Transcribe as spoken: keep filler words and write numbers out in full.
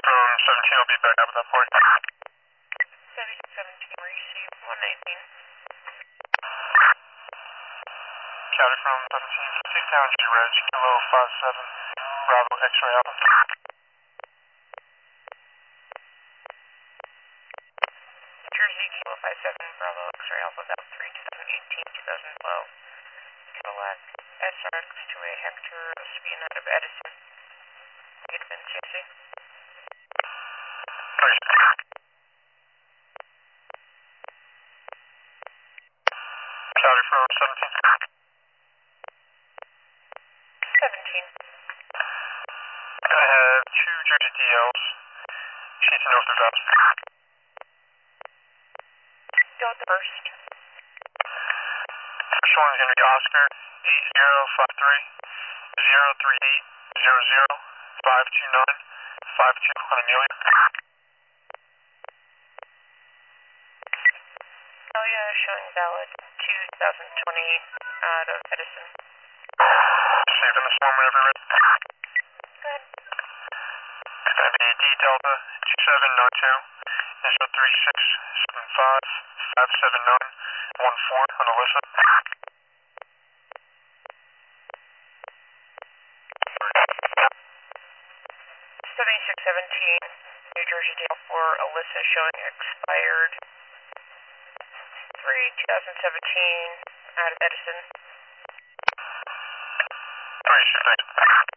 from seventeen will be back up at that point. seventeen, receive one nineteen. County from seventeen, six town G Reg, Kilo five seven, Bravo X-ray Alpha. Jersey, Kilo five seven, Bravo X-ray Alpha, Val three, twenty eighteen, twenty twelve. Cadillac S R X to a Hector, speeding out of Edison. Negative N C C. County from seventeen. seventeen. I have two Jersey D Ls, chasing north of Val. Delta first. First one is going to be Oscar eight zero five three, zero three eight, zero zero, five two nine, five two on Amelia. Amelia showing valid two thousand twenty out of Edison. Saving the storm whenever ready. Go ahead. It's going to be D Delta two seven nine two, initial three six seven five, five seven nine, one four on Alyssa. seventy-six seventeen, New Jersey Dale four, Alyssa showing expired three twenty seventeen out of Edison. Three six, thanks.